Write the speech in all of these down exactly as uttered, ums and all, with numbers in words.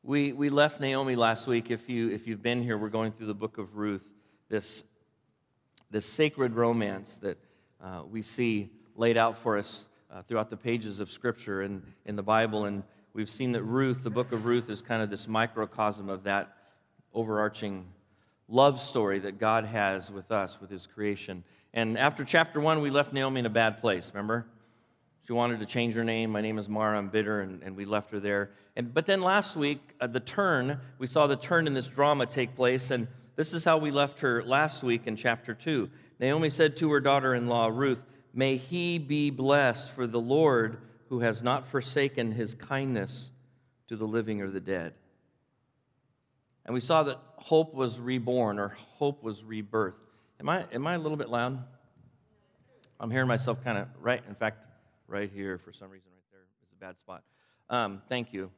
We we left Naomi last week. If you if you've been here, we're going through the book of Ruth, this this sacred romance that uh, we see laid out for us uh, throughout the pages of Scripture and in the Bible. And we've seen that Ruth, the book of Ruth, is kind of this microcosm of that overarching love story that God has with us, with His creation. And after chapter one, we left Naomi in a bad place. Remember? She wanted to change her name. My name is Mara. I'm bitter, and, and we left her there. And but then last week, uh, the turn, we saw the turn in this drama take place, and this is how we left her last week in chapter two. Naomi said to her daughter-in-law, Ruth, "May he be blessed, for the Lord who has not forsaken His kindness to the living or the dead." And we saw that hope was reborn, or hope was rebirthed. Am I, am I a little bit loud? I'm hearing myself kind of right, in fact, right here for some reason right there is a bad spot. Um, thank you.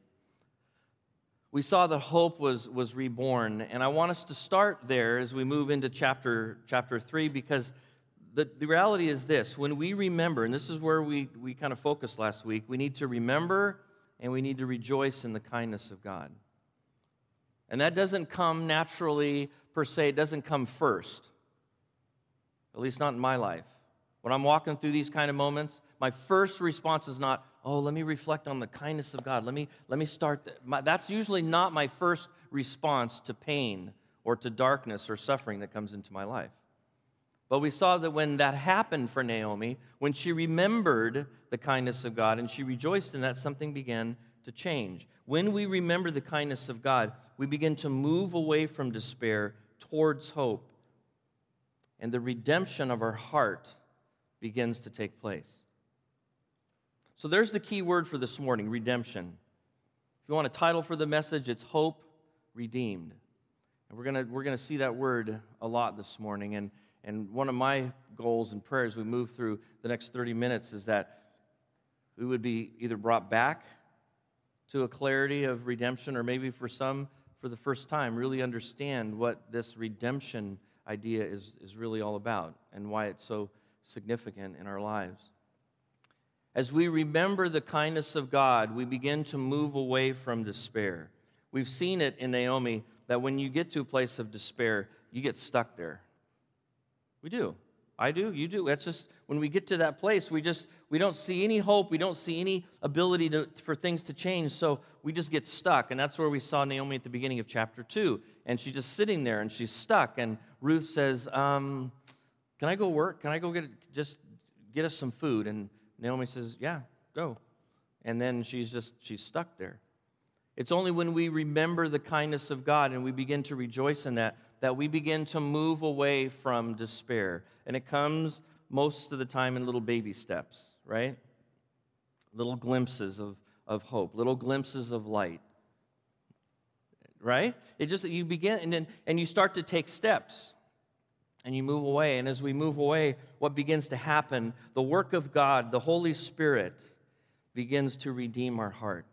We saw that hope was, was reborn, and I want us to start there as we move into chapter, chapter three, because the, the reality is this: when we remember, and this is where we, we kind of focused last week, we need to remember and we need to rejoice in the kindness of God. And that doesn't come naturally per se, it doesn't come first, at least not in my life. When I'm walking through these kind of moments, my first response is not, oh, let me reflect on the kindness of God. Let me, let me start. Th- my, that's usually not my first response to pain or to darkness or suffering that comes into my life. But we saw that when that happened for Naomi, when she remembered the kindness of God and she rejoiced in that, something began to change. When we remember the kindness of God, we begin to move away from despair towards hope. And the redemption of our heart begins to take place. So there's the key word for this morning, redemption. If you want a title for the message, it's Hope Redeemed. And we're gonna we're gonna see that word a lot this morning. And and one of my goals and prayers we move through the next thirty minutes is that we would be either brought back to a clarity of redemption, or maybe for some, for the first time, really understand what this redemption idea is, is really all about and why it's so significant in our lives. As we remember the kindness of God, we begin to move away from despair. We've seen it in Naomi that when you get to a place of despair, you get stuck there. We do. I do. You do. That's just when we get to that place, we just we don't see any hope. We don't see any ability to, for things to change. So we just get stuck. And that's where we saw Naomi at the beginning of chapter two. And she's just sitting there and she's stuck. And Ruth says, um, "Can I go work? Can I go get just get us some food?" And Naomi says, "Yeah, go." And then she's just she's stuck there. It's only when we remember the kindness of God and we begin to rejoice in that that we begin to move away from despair. And it comes most of the time in little baby steps, right? Little glimpses of, of hope, little glimpses of light, right? It just, you begin, and then, and you start to take steps, and you move away. And as we move away, what begins to happen, the work of God, the Holy Spirit, begins to redeem our heart.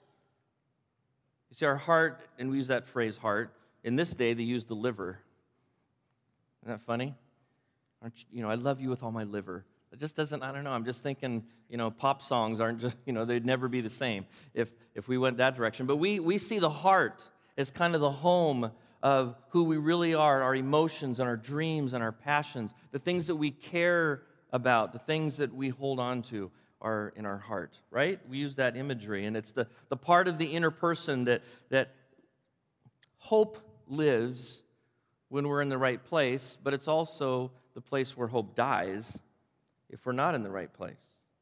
You see, our heart, and we use that phrase heart, in this day they use the liver. Isn't that funny? Aren't you, you know, I love you with all my liver. It just doesn't, I don't know, I'm just thinking, you know, pop songs aren't just, you know, they'd never be the same if, if we went that direction. But we, we see the heart as kind of the home of who we really are, our emotions and our dreams and our passions, the things that we care about, the things that we hold on to are in our heart, right? We use that imagery, and it's the, the part of the inner person that, that hope lives when we're in the right place, but it's also the place where hope dies if we're not in the right place.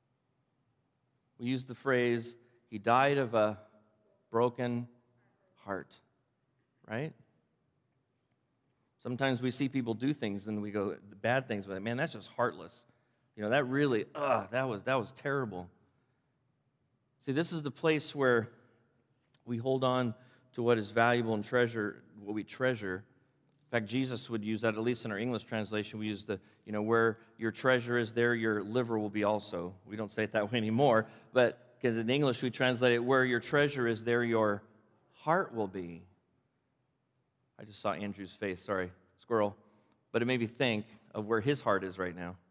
We use the phrase, "He died of a broken heart," right? Sometimes we see people do things and we go, the bad things, but man, that's just heartless. You know, that really, ugh, that was, that was terrible. See, this is the place where we hold on to what is valuable and treasure, what we treasure. In fact, Jesus would use that, at least in our English translation, we use the, you know, where your treasure is, there your liver will be also. We don't say it that way anymore, but because in English we translate it, where your treasure is, there your heart will be. I just saw Andrew's face, sorry, squirrel. But it made me think of where his heart is right now.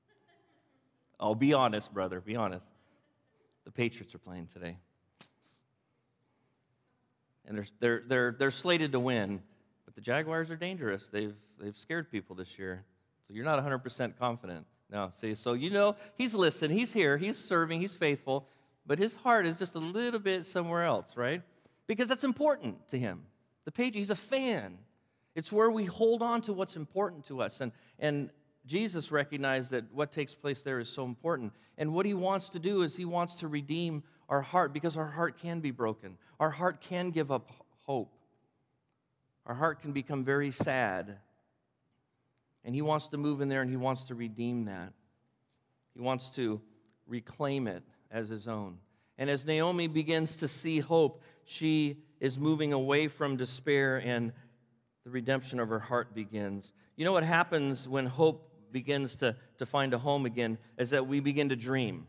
Oh, be honest, brother, be honest. The Patriots are playing today. and they're, they're, they're, they're slated to win. But the Jaguars are dangerous. They've, they've scared people this year. So you're not one hundred percent confident. No, see, so you know he's listening, he's here, he's serving, he's faithful, but his heart is just a little bit somewhere else, right? Because that's important to him. The page, he's a fan. It's where we hold on to what's important to us. And, and Jesus recognized that what takes place there is so important. And what he wants to do is he wants to redeem our heart, because our heart can be broken. Our heart can give up hope. Our heart can become very sad. And he wants to move in there, and he wants to redeem that. He wants to reclaim it as his own. And as Naomi begins to see hope, she is moving away from despair, and the redemption of her heart begins. You know what happens when hope begins to, to find a home again is that we begin to dream.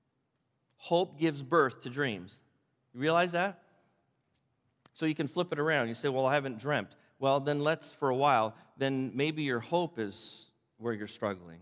Hope gives birth to dreams. You realize that? So you can flip it around. You say, well, I haven't dreamt. Well, then let's, for a while, then maybe your hope is where you're struggling.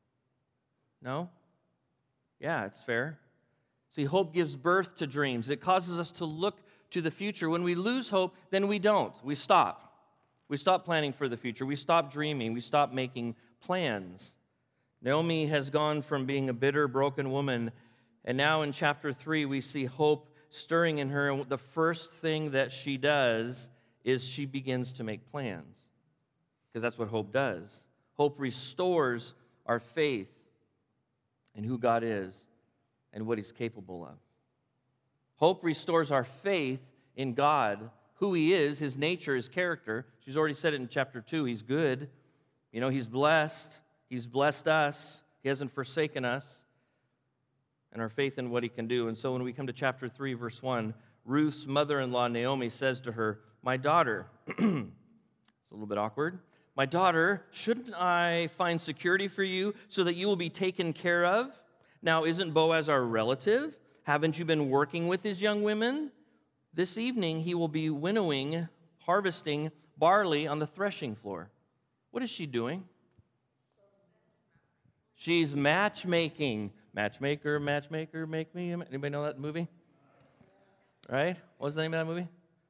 No? Yeah, it's fair. See, hope gives birth to dreams. It causes us to look to the future. When we lose hope, then we don't. We stop. We stop planning for the future. We stop dreaming. We stop making plans. Naomi has gone from being a bitter, broken woman, and now in chapter three, we see hope stirring in her. And the first thing that she does is she begins to make plans, because that's what hope does. Hope restores our faith in who God is and what he's capable of. Hope restores our faith in God, who he is, his nature, his character. She's already said it in chapter two. He's good. You know, he's blessed. He's blessed us. He hasn't forsaken us. And our faith in what he can do. And so when we come to chapter three, verse one, Ruth's mother-in-law, Naomi, says to her, my daughter, it's a little bit awkward, my daughter, shouldn't I find security for you so that you will be taken care of? Now, isn't Boaz our relative? Haven't you been working with his young women? This evening he will be winnowing, harvesting barley on the threshing floor. What is she doing? She's matchmaking. Matchmaker, matchmaker, make me. Anybody know that movie? Right? What's the name of that movie?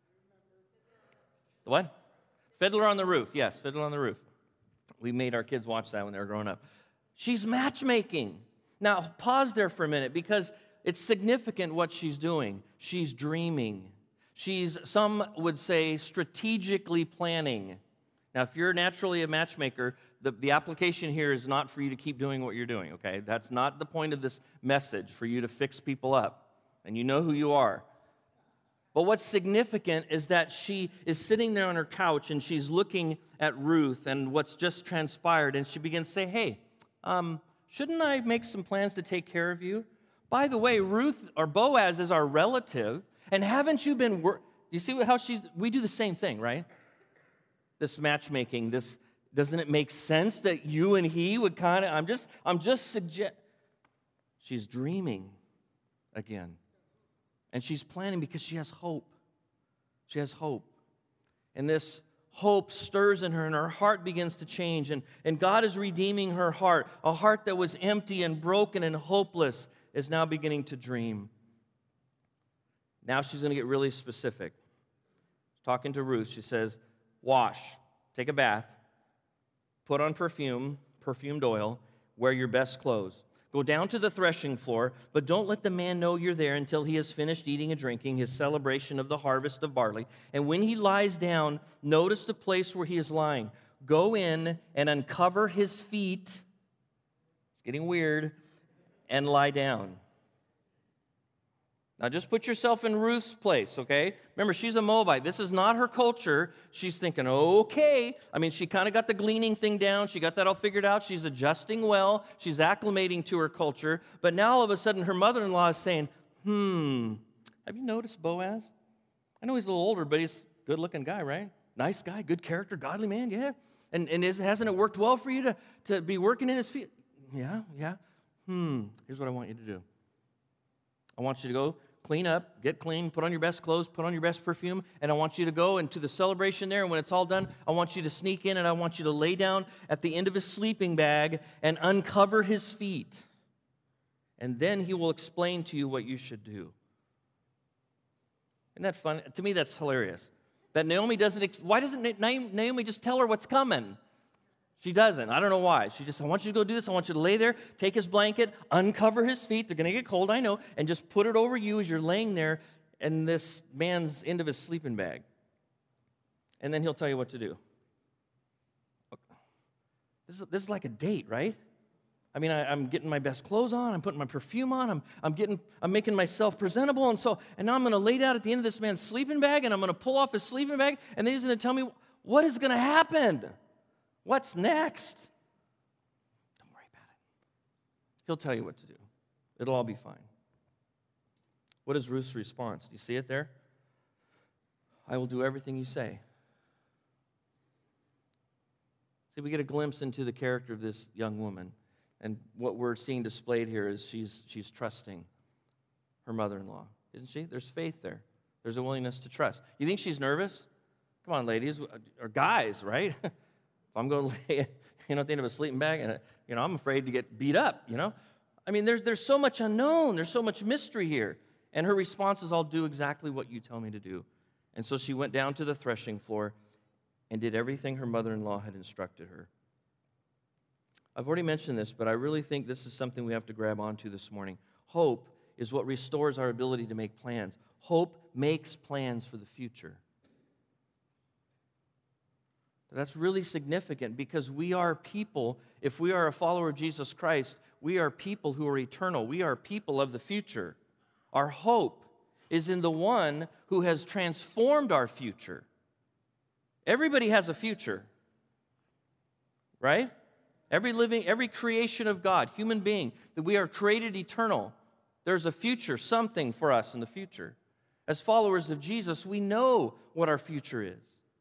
The what? Fiddler on the Roof. Yes, Fiddler on the Roof. We made our kids watch that when they were growing up. She's matchmaking. Now, pause there for a minute, because it's significant what she's doing. She's dreaming. She's, some would say, strategically planning. Now, if you're naturally a matchmaker, the, the application here is not for you to keep doing what you're doing, okay? That's not the point of this message, for you to fix people up. And you know who you are. But what's significant is that she is sitting there on her couch, and she's looking at Ruth and what's just transpired, and she begins to say, hey, um, shouldn't I make some plans to take care of you? By the way, Ruth, or Boaz, is our relative, and haven't you been wor- you see how she's, we do the same thing, right? This matchmaking, this, doesn't it make sense that you and he would kind of, I'm just, I'm just suggest, she's dreaming again. And she's planning because she has hope. She has hope. And this hope stirs in her, and her heart begins to change. And, and God is redeeming her heart. A heart that was empty and broken and hopeless is now beginning to dream. Now she's going to get really specific. Talking to Ruth, she says, wash, take a bath, put on perfume, perfumed oil, wear your best clothes. Go down to the threshing floor, but don't let the man know you're there until he has finished eating and drinking his celebration of the harvest of barley. And when he lies down, notice the place where he is lying. Go in and uncover his feet. It's getting weird. And lie down. Now just put yourself in Ruth's place, okay? Remember, she's a Moabite. This is not her culture. She's thinking, okay. I mean, she kind of got the gleaning thing down. She got that all figured out. She's adjusting well. She's acclimating to her culture. But now all of a sudden her mother-in-law is saying, hmm, have you noticed Boaz? I know he's a little older, but he's a good-looking guy, right? Nice guy, good character, godly man, yeah. And, and is, hasn't it worked well for you to, to be working in his field? Yeah, yeah. Hmm, here's what I want you to do. I want you to go clean up, get clean, put on your best clothes, put on your best perfume, and I want you to go into the celebration there, and when it's all done, I want you to sneak in, and I want you to lay down at the end of his sleeping bag and uncover his feet. And then he will explain to you what you should do. Isn't that fun? To me, that's hilarious. That Naomi doesn't, ex- why doesn't Naomi just tell her what's coming? She doesn't. I don't know why. She just, I want you to go do this. I want you to lay there, take his blanket, uncover his feet. They're going to get cold, I know, and just put it over you as you're laying there in this man's end of his sleeping bag. And then he'll tell you what to do. This is, this is like a date, right? I mean, I, I'm getting my best clothes on. I'm putting my perfume on. I'm, I'm getting, I'm making myself presentable. And so, and now I'm going to lay down at the end of this man's sleeping bag, and I'm going to pull off his sleeping bag, and then he's going to tell me what is going to happen. What's next? Don't worry about it. He'll tell you what to do. It'll all be fine. What is Ruth's response? Do you see it there? I will do everything you say. See, we get a glimpse into the character of this young woman. And what we're seeing displayed here is she's, she's trusting her mother-in-law, isn't she? There's faith there. There's a willingness to trust. You think she's nervous? Come on, ladies, or guys, right? If I'm going to lay, you know, at the end of a sleeping bag, and you know, I'm afraid to get beat up. You know, I mean, there's there's so much unknown. There's so much mystery here. And her response is, "I'll do exactly what you tell me to do." And so she went down to the threshing floor and did everything her mother-in-law had instructed her. I've already mentioned this, but I really think this is something we have to grab onto this morning. Hope is what restores our ability to make plans. Hope makes plans for the future. That's really significant because we are people, if we are a follower of Jesus Christ, we are people who are eternal. We are people of the future. Our hope is in the one who has transformed our future. Everybody has a future, right? Every living, every creation of God, human being, that we are created eternal. There's a future, something for us in the future. As followers of Jesus, we know what our future is.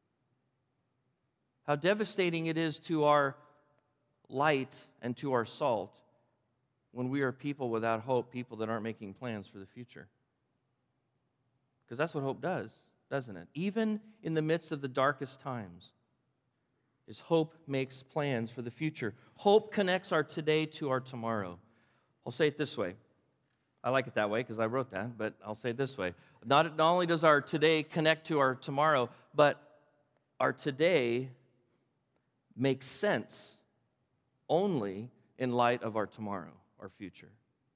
How devastating it is to our light and to our salt when we are people without hope, people that aren't making plans for the future. Because that's what hope does, doesn't it? Even in the midst of the darkest times, is hope makes plans for the future. Hope connects our today to our tomorrow. I'll say it this way. I like it that way because I wrote that, but I'll say it this way. Not, not only does our today connect to our tomorrow, but our today makes sense only in light of our tomorrow, our future.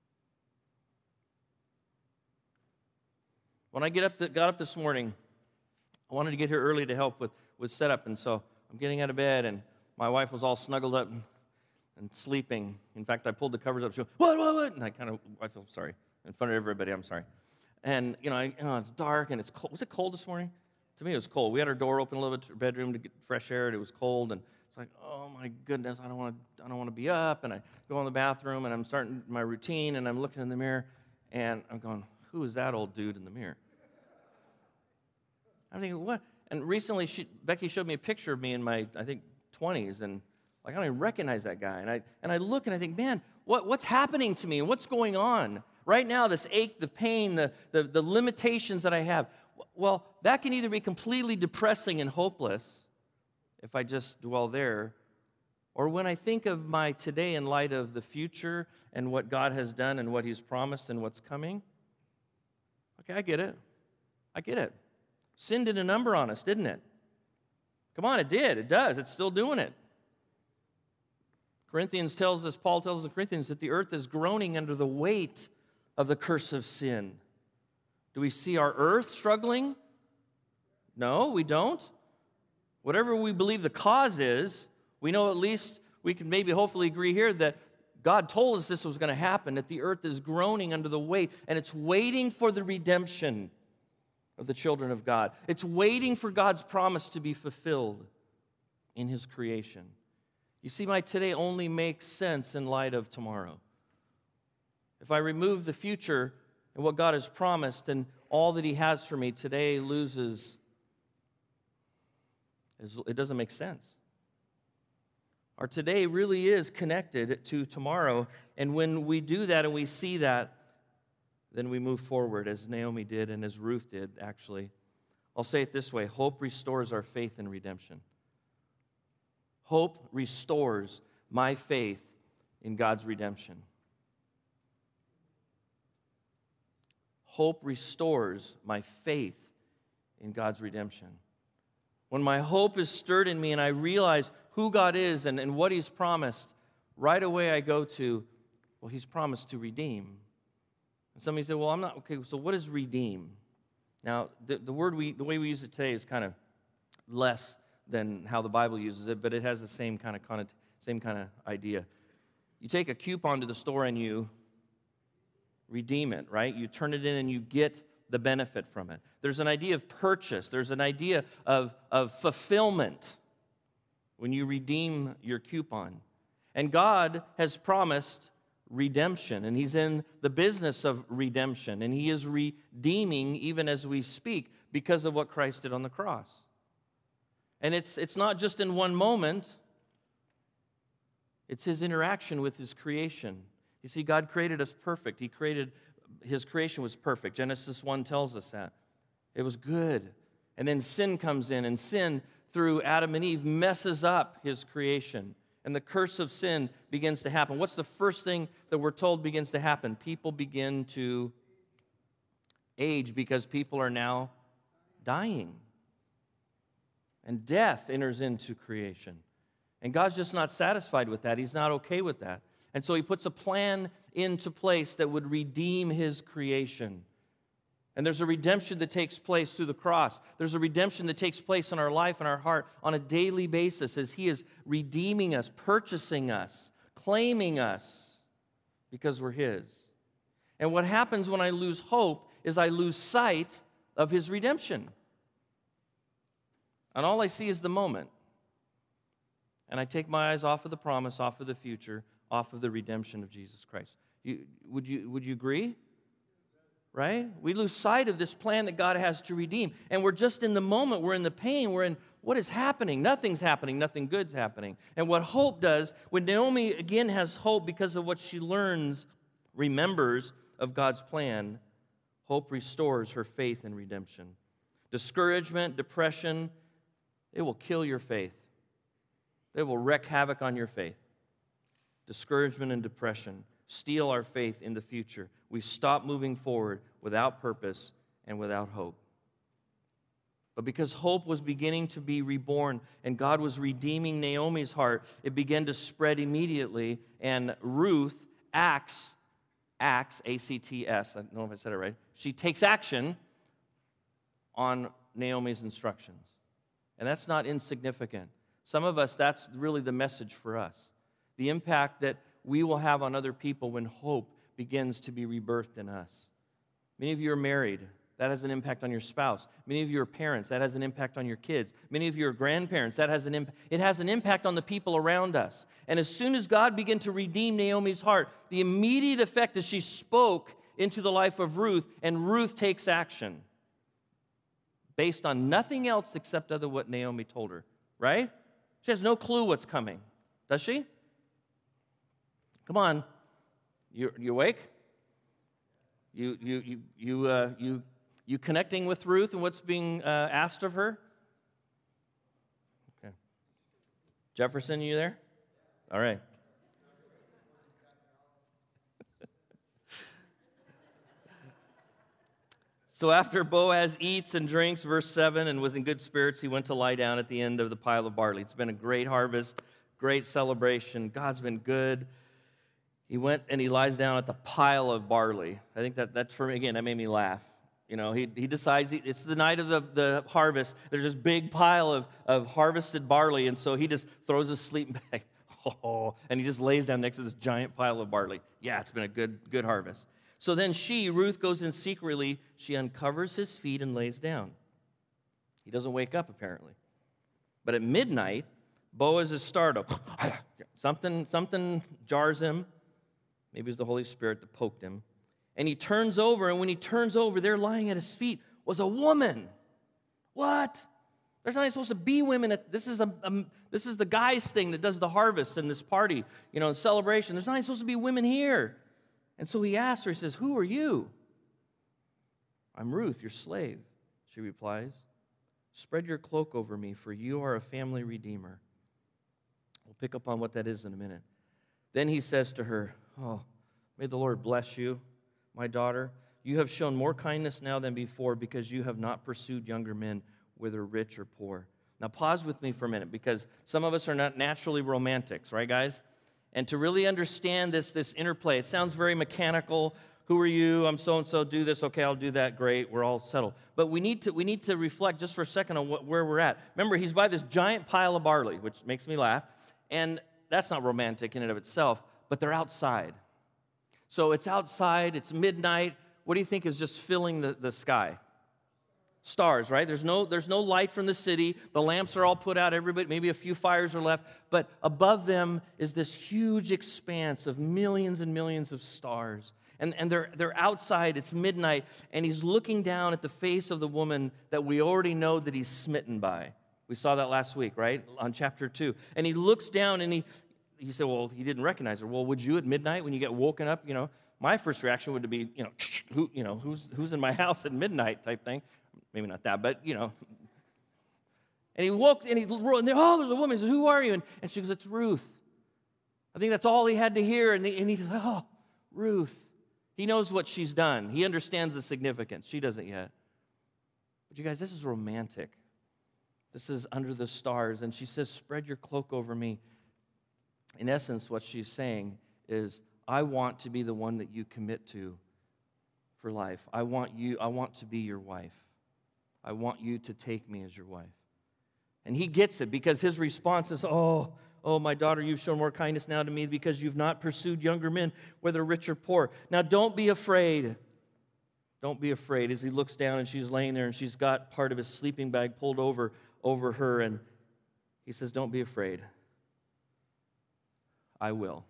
When I get up to, got up this morning, I wanted to get here early to help with, with setup, and so I'm getting out of bed, and my wife was all snuggled up and, and sleeping. In fact, I pulled the covers up. She went, what, what, what? And I kind of, I feel sorry. In front of everybody, I'm sorry. And, you know, I, you know, it's dark, and it's cold. Was it cold this morning? To me, it was cold. We had our door open a little bit to our bedroom to get fresh air, and it was cold, and it's like, oh, my goodness, I don't want to I don't want to be up. And I go in the bathroom, and I'm starting my routine, and I'm looking in the mirror, and I'm going, who is that old dude in the mirror? I'm thinking, what? And recently, she, Becky showed me a picture of me in my, I think, twenties, and like I don't even recognize that guy. And I and I look and I think, man, what, what's happening to me? And what's going on right now? This ache, the pain, the, the the limitations that I have. Well, that can either be completely depressing and hopeless if I just dwell there, or when I think of my today in light of the future and what God has done and what He's promised and what's coming. Okay, I get it. I get it. Sin did a number on us, didn't it? Come on, it did. It does. It's still doing it. Corinthians tells us, Paul tells the Corinthians that the earth is groaning under the weight of the curse of sin. Do we see our earth struggling? No, we don't. Whatever we believe the cause is, we know at least we can maybe hopefully agree here that God told us this was going to happen, that the earth is groaning under the weight, and it's waiting for the redemption of the children of God. It's waiting for God's promise to be fulfilled in His creation. You see, my today only makes sense in light of tomorrow. If I remove the future and what God has promised and all that He has for me, today loses, it doesn't make sense. Our today really is connected to tomorrow, and when we do that and we see that, then we move forward as Naomi did and as Ruth did, actually. I'll say it this way. Hope restores our faith in redemption. Hope restores my faith in God's redemption. Hope restores my faith in God's redemption. When my hope is stirred in me and I realize who God is and, and what He's promised, right away I go to, well, He's promised to redeem. And somebody said, well, I'm not, okay, so what is redeem? Now, the, the word we, the way we use it today is kind of less than how the Bible uses it, but it has the same kind of connot- same kind of idea. You take a coupon to the store and you redeem it, right? You turn it in and you get the benefit from it. There's an idea of purchase. There's an idea of, of fulfillment when you redeem your coupon. And God has promised redemption, and He's in the business of redemption, and He is redeeming even as we speak because of what Christ did on the cross. And it's, it's not just in one moment. It's His interaction with His creation. You see, God created us perfect. He created, His creation was perfect. Genesis one tells us that. It was good. And then sin comes in, and sin, through Adam and Eve, messes up His creation. And the curse of sin begins to happen. What's the first thing that we're told begins to happen? People begin to age because people are now dying. And death enters into creation. And God's just not satisfied with that. He's not okay with that. And so He puts a plan into place that would redeem His creation. And there's a redemption that takes place through the cross. There's a redemption that takes place in our life and our heart on a daily basis as He is redeeming us, purchasing us, claiming us because we're His. And what happens when I lose hope is I lose sight of His redemption. And all I see is the moment. And I take my eyes off of the promise, off of the future, off of the redemption of Jesus Christ. You, would you, would you agree? Right? We lose sight of this plan that God has to redeem. And we're just in the moment. We're in the pain. We're in what is happening. Nothing's happening. Nothing good's happening. And what hope does, when Naomi again has hope because of what she learns, remembers of God's plan, hope restores her faith in redemption. Discouragement, depression, it will kill your faith. They will wreak havoc on your faith. Discouragement and depression steal our faith in the future. We stop moving forward without purpose and without hope. But because hope was beginning to be reborn and God was redeeming Naomi's heart, it began to spread immediately, and Ruth acts, acts, A C T S, I don't know if I said it right, she takes action on Naomi's instructions. And that's not insignificant. Some of us, that's really the message for us. The impact that we will have on other people when hope begins to be rebirthed in us. Many of you are married. That has an impact on your spouse. Many of you are parents. That has an impact on your kids. Many of you are grandparents. That has an impact. It has an impact on the people around us. And as soon as God began to redeem Naomi's heart, the immediate effect is she spoke into the life of Ruth, and Ruth takes action based on nothing else except other what Naomi told her, right? She has no clue what's coming, does she? Come on, you you awake? You you you you uh, you you connecting with Ruth and what's being uh, asked of her? Okay, Jefferson, you there? All right. So after Boaz eats and drinks, verse seven, and was in good spirits, he went to lie down at the end of the pile of barley. It's been a great harvest, great celebration. God's been good. He went and he lies down at the pile of barley. I think that that's for me, again, that made me laugh. You know, he, he decides he, it's the night of the, the harvest. There's this big pile of, of harvested barley, and so he just throws his sleeping bag, oh, and he just lays down next to this giant pile of barley. Yeah, it's been a good, good harvest. So then she, Ruth, goes in secretly. She uncovers his feet and lays down. He doesn't wake up, apparently. But at midnight, Boaz is startled. something, something jars him. Maybe it was the Holy Spirit that poked him. And he turns over, and when he turns over, there lying at his feet was a woman. What? There's not even supposed to be women. At, this is a, a this is the guy's thing that does the harvest and this party, you know, celebration. There's not even supposed to be women here. And so he asks her, he says, "Who are you?" "I'm Ruth, your slave," she replies. "Spread your cloak over me, for you are a family redeemer." We'll pick up on what that is in a minute. Then he says to her, "Oh, may the Lord bless you, my daughter. You have shown more kindness now than before because you have not pursued younger men, whether rich or poor. Now pause with me for a minute, because some of us are not naturally romantics, right, guys? And to really understand this, this interplay, it sounds very mechanical. Who are you? I'm so-and-so, do this. Okay, I'll do that. Great, we're all settled. But we need to, we need to reflect just for a second on what, where we're at. Remember, he's by this giant pile of barley, which makes me laugh. And that's not romantic in and of itself, but they're outside. So it's outside, it's midnight. What do you think is just filling the, the sky? Stars, right? There's no, there's no light from the city. The lamps are all put out. Everybody, maybe a few fires are left. But above them is this huge expanse of millions and millions of stars. And, and they're, they're outside. It's midnight. And he's looking down at the face of the woman that we already know that he's smitten by. We saw that last week, right? On chapter two. And he looks down and he, he said, well, he didn't recognize her. Well, would you at midnight when you get woken up, you know, my first reaction would be, you know, who, you know, who's, who's in my house at midnight type thing. Maybe not that, but, you know. And he woke, and he, and there, oh, there's a woman. He says, who are you? And, and she goes, it's Ruth. I think that's all he had to hear. And, the, and he says, oh, Ruth. He knows what she's done. He understands the significance. She doesn't yet. But you guys, this is romantic. This is under the stars. And she says, spread your cloak over me. In essence, what she's saying is, I want to be the one that you commit to for life. I want you, I want to be your wife. I want you to take me as your wife. And he gets it, because his response is, oh, oh, my daughter, you've shown more kindness now to me because you've not pursued younger men, whether rich or poor. Now, don't be afraid. Don't be afraid. As he looks down and she's laying there and she's got part of his sleeping bag pulled over, over her, and he says, don't be afraid. I will.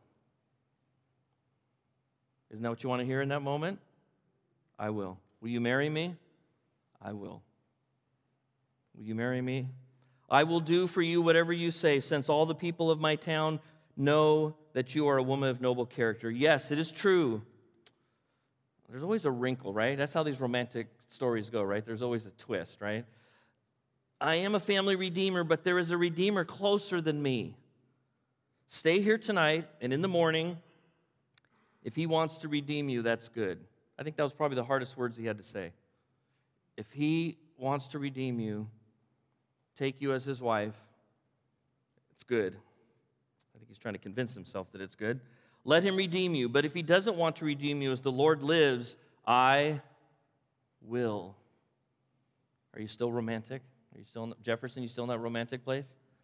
Isn't that what you want to hear in that moment? I will. Will you marry me? I will. Will you marry me? I will do for you whatever you say, since all the people of my town know that you are a woman of noble character. Yes, it is true. There's always a wrinkle, right? That's how these romantic stories go, right? There's always a twist, right? I am a family redeemer, but there is a redeemer closer than me. Stay here tonight, and in the morning, if he wants to redeem you, that's good. I think that was probably the hardest words he had to say. If he wants to redeem you, take you as his wife, it's good. I think he's trying to convince himself that it's good. Let him redeem you. But if he doesn't want to redeem you, as the Lord lives, I will. Are you still romantic? Are you still in, Jefferson, you still in that romantic place?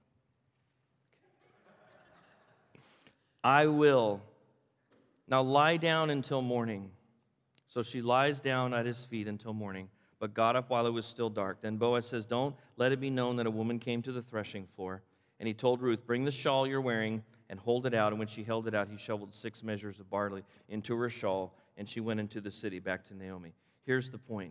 I will. Now lie down until morning. So she lies down at his feet until morning, but got up while it was still dark. Then Boaz says, don't let it be known that a woman came to the threshing floor. And he told Ruth, bring the shawl you're wearing and hold it out. And when she held it out, he shoveled six measures of barley into her shawl, and she went into the city back to Naomi. Here's the point.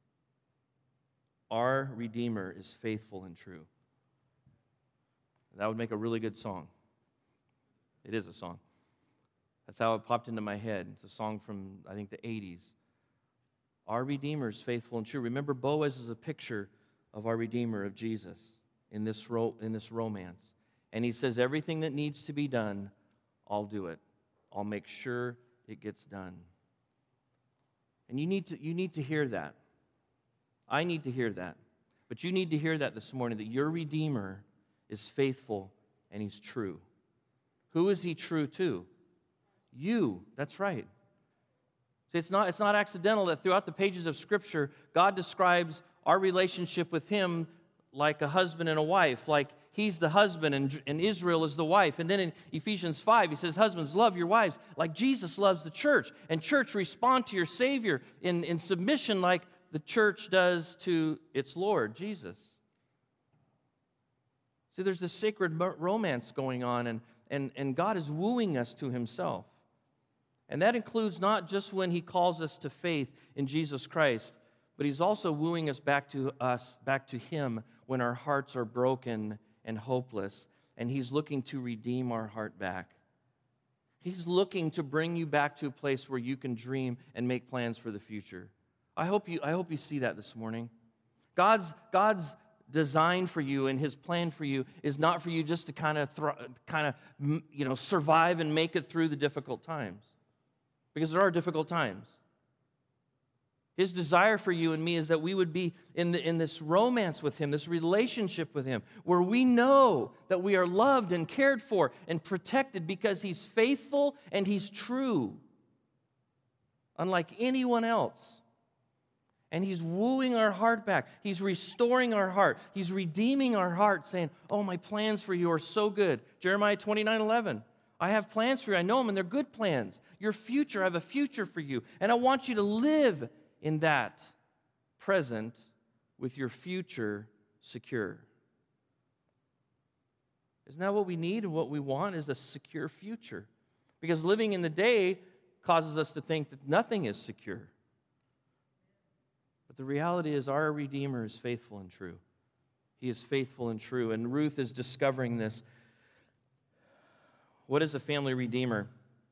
Our Redeemer is faithful and true. That would make a really good song. It is a song. That's how it popped into my head. It's a song from, I think, the eighties. Our Redeemer is faithful and true. Remember, Boaz is a picture of our Redeemer, of Jesus, in this ro- in this romance. And he says, everything that needs to be done, I'll do it. I'll make sure it gets done. And you need to, you need to hear that. I need to hear that. But you need to hear that this morning, that your Redeemer is faithful and he's true. Who is he true to? You. That's right. See, it's not, it's not accidental that throughout the pages of Scripture, God describes our relationship with him like a husband and a wife, like he's the husband and, and Israel is the wife. And then in Ephesians five, he says, husbands, love your wives like Jesus loves the church. And church, respond to your Savior in, in submission like the church does to its Lord, Jesus. See, there's this sacred romance going on, and, and, and God is wooing us to himself. And that includes not just when he calls us to faith in Jesus Christ, but he's also wooing us back to us, back to him when our hearts are broken and hopeless, and he's looking to redeem our heart back. He's looking to bring you back to a place where you can dream and make plans for the future. I hope you, I hope you see that this morning. God's, God's design for you and his plan for you is not for you just to kind of, thro- kind of, you know, survive and make it through the difficult times. Because there are difficult times. His desire for you and me is that we would be in, the, in this romance with Him, this relationship with Him, where we know that we are loved and cared for and protected because He's faithful and He's true, unlike anyone else. And He's wooing our heart back. He's restoring our heart. He's redeeming our heart, saying, oh, my plans for you are so good. Jeremiah twenty-nine eleven. I have plans for you. I know them, and they're good plans. Your future, I have a future for you. And I want you to live in that present with your future secure. Isn't that what we need and what we want is a secure future? Because living in the day causes us to think that nothing is secure. But the reality is our Redeemer is faithful and true. He is faithful and true. And Ruth is discovering this. What is a family redeemer?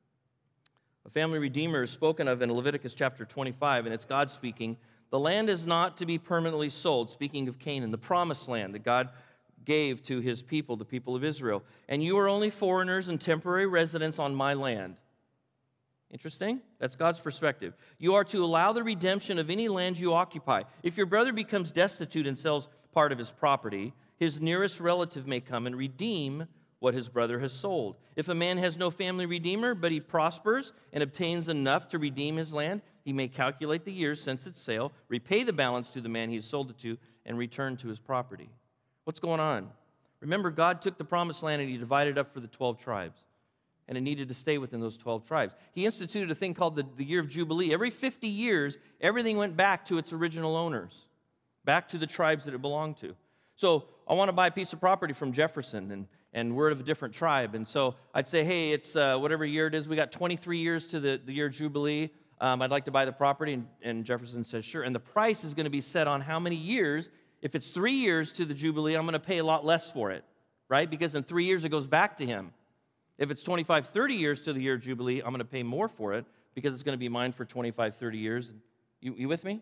A family redeemer is spoken of in Leviticus chapter twenty-five, and it's God speaking. The land is not to be permanently sold, speaking of Canaan, the promised land that God gave to His people, the people of Israel. And you are only foreigners and temporary residents on my land. Interesting? That's God's perspective. You are to allow the redemption of any land you occupy. If your brother becomes destitute and sells part of his property, his nearest relative may come and redeem what his brother has sold. If a man has no family redeemer, but he prospers and obtains enough to redeem his land, he may calculate the years since its sale, repay the balance to the man he sold it to, and return to his property. What's going on? Remember, God took the promised land and He divided it up for the twelve tribes. And it needed to stay within those twelve tribes. He instituted a thing called the, the year of Jubilee. Every fifty years, everything went back to its original owners, back to the tribes that it belonged to. So I want to buy a piece of property from Jefferson, and, and we're of a different tribe. And so I'd say, hey, it's uh, whatever year it is. We got twenty-three years to the, the year Jubilee. Um, I'd like to buy the property. And, and Jefferson says, sure. And the price is going to be set on how many years. If it's three years to the Jubilee, I'm going to pay a lot less for it, right? Because in three years, it goes back to him. If it's twenty-five, thirty years to the year of Jubilee, I'm going to pay more for it because it's going to be mine for twenty-five, thirty years. You, you with me?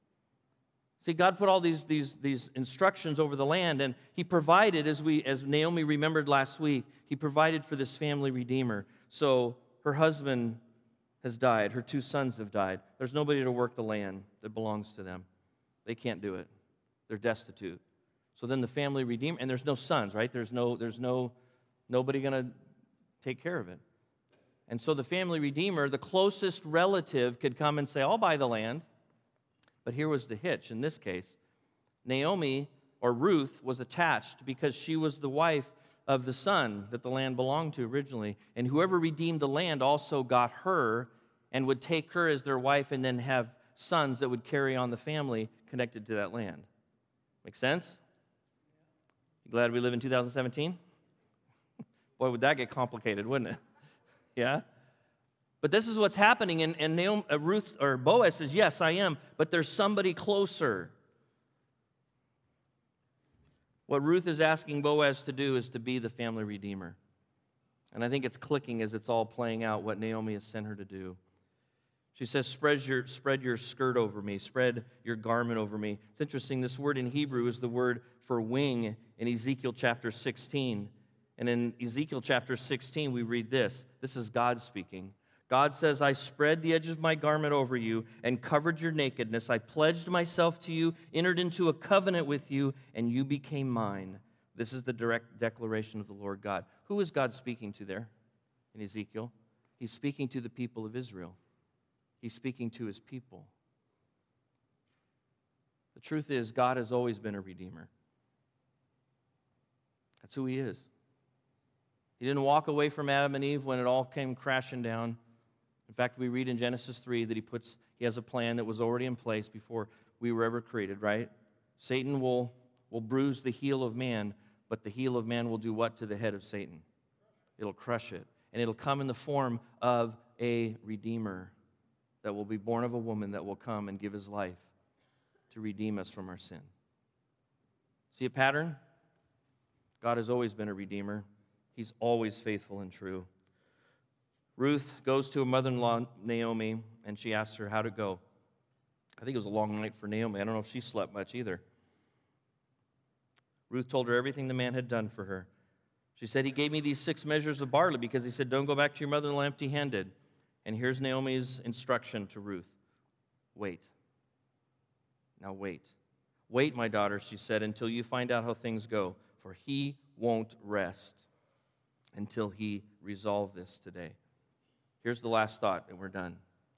See, God put all these, these, these instructions over the land, and He provided, as we as Naomi remembered last week, He provided for this family redeemer. So her husband has died. Her two sons have died. There's nobody to work the land that belongs to them. They can't do it. They're destitute. So then the family redeemer, and there's no sons, right? There's no, there's no, nobody going to take care of it. And so the family redeemer, the closest relative, could come and say, I'll buy the land. But here was the hitch in this case. Naomi, or Ruth, was attached because she was the wife of the son that the land belonged to originally. And whoever redeemed the land also got her and would take her as their wife and then have sons that would carry on the family connected to that land. Make sense? You glad we live in two thousand seventeen? Boy, would that get complicated, wouldn't it? Yeah? But this is what's happening, and, and Naomi, uh, Ruth, or Boaz says, yes, I am, but there's somebody closer. What Ruth is asking Boaz to do is to be the family redeemer. And I think it's clicking as it's all playing out what Naomi has sent her to do. She says, spread your, spread your skirt over me, spread your garment over me. It's interesting, this word in Hebrew is the word for wing in Ezekiel chapter sixteen. And in Ezekiel chapter sixteen, we read this. This is God speaking. God says, I spread the edge of my garment over you and covered your nakedness. I pledged myself to you, entered into a covenant with you, and you became mine. This is the direct declaration of the Lord God. Who is God speaking to there in Ezekiel? He's speaking to the people of Israel. He's speaking to His people. The truth is, God has always been a redeemer. That's who He is. He didn't walk away from Adam and Eve when it all came crashing down. In fact, we read in Genesis three that he puts he has a plan that was already in place before we were ever created, right? Satan will, will bruise the heel of man, but the heel of man will do what to the head of Satan? It'll crush it. And it'll come in the form of a redeemer that will be born of a woman that will come and give his life to redeem us from our sin. See a pattern? God has always been a redeemer. He's always faithful and true. Ruth goes to her mother-in-law, Naomi, and she asks her how to go. I think it was a long night for Naomi. I don't know if she slept much either. Ruth told her everything the man had done for her. She said, he gave me these six measures of barley because he said, don't go back to your mother-in-law empty-handed. And here's Naomi's instruction to Ruth. Wait. Now wait. Wait, my daughter, she said, until you find out how things go, for he won't rest until he resolve this today. Here's the last thought, and we're done.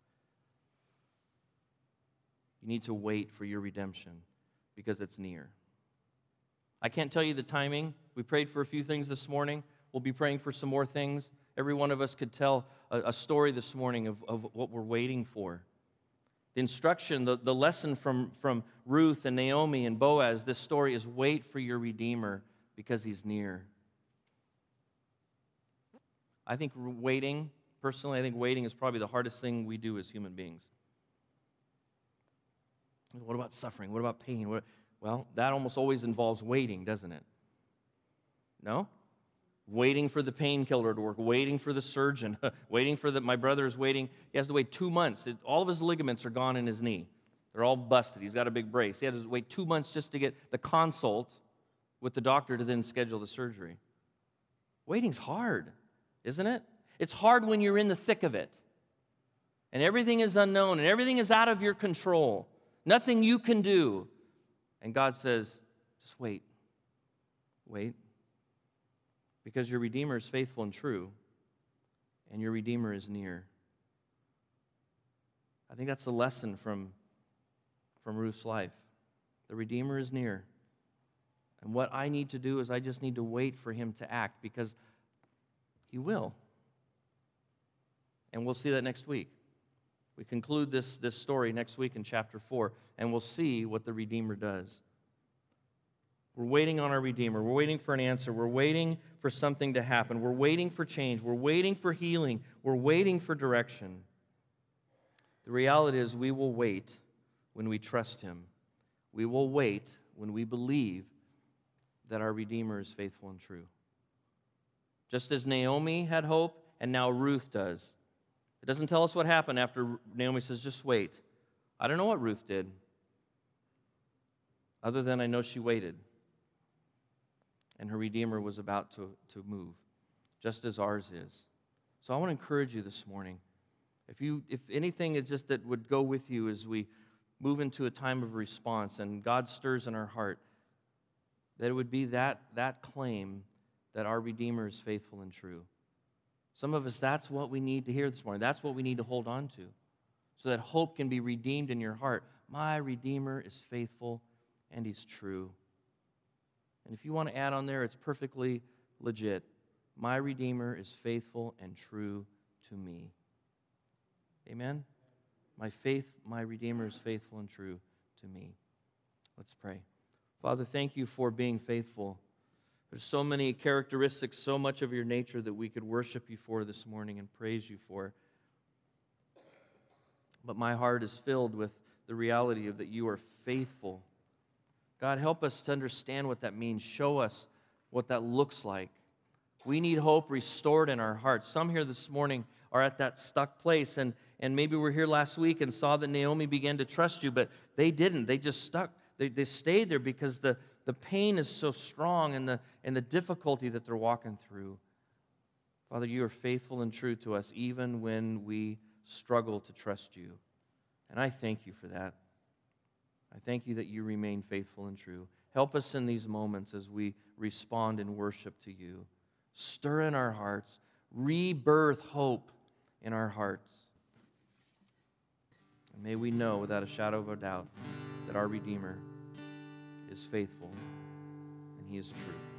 You need to wait for your redemption because it's near. I can't tell you the timing. We prayed for a few things this morning. We'll be praying for some more things. Every one of us could tell a, a story this morning of, of what we're waiting for. The instruction, the, the lesson from, from Ruth and Naomi and Boaz, this story is wait for your Redeemer because he's near. I think waiting, personally, I think waiting is probably the hardest thing we do as human beings. What about suffering? What about pain? What, well, that almost always involves waiting, doesn't it? No? Waiting for the painkiller to work, waiting for the surgeon, waiting for the, my brother is waiting. He has to wait two months. It, all of his ligaments are gone in his knee. They're all busted. He's got a big brace. He had to wait two months just to get the consult with the doctor to then schedule the surgery. Waiting's hard, isn't it? It's hard when you're in the thick of it. And everything is unknown, and everything is out of your control. Nothing you can do. And God says, just wait. Wait. Because your Redeemer is faithful and true, and your Redeemer is near. I think that's the lesson from, from Ruth's life. The Redeemer is near. And what I need to do is I just need to wait for him to act, because he will. And we'll see that next week. We conclude this, this story next week in chapter four, and we'll see what the Redeemer does. We're waiting on our Redeemer. We're waiting for an answer. We're waiting for something to happen. We're waiting for change. We're waiting for healing. We're waiting for direction. The reality is we will wait when we trust him. We will wait when we believe that our Redeemer is faithful and true. Just as Naomi had hope, and now Ruth does. It doesn't tell us what happened after Naomi says, just wait. I don't know what Ruth did, other than I know she waited. And her Redeemer was about to, to move, just as ours is. So I want to encourage you this morning. If you, if anything is just that would go with you as we move into a time of response and God stirs in our heart, that it would be that, that claim that our Redeemer is faithful and true. Some of us, that's what we need to hear this morning. That's what we need to hold on to, so that hope can be redeemed in your heart. My Redeemer is faithful and he's true. And if you want to add on there, it's perfectly legit. My Redeemer is faithful and true to me. Amen? My faith, my Redeemer is faithful and true to me. Let's pray. Father, thank you for being faithful. There's so many characteristics, so much of your nature that we could worship you for this morning and praise you for. But my heart is filled with the reality of that you are faithful. God, help us to understand what that means. Show us what that looks like. We need hope restored in our hearts. Some here this morning are at that stuck place, and, and maybe we're here last week and saw that Naomi began to trust you, but they didn't. They just stuck. They, they stayed there because the, the pain is so strong and the, and the difficulty that they're walking through. Father, you are faithful and true to us even when we struggle to trust you. And I thank you for that. I thank you that you remain faithful and true. Help us in these moments as we respond in worship to you. Stir in our hearts. Rebirth hope in our hearts. And may we know without a shadow of a doubt that our Redeemer is faithful and he is true.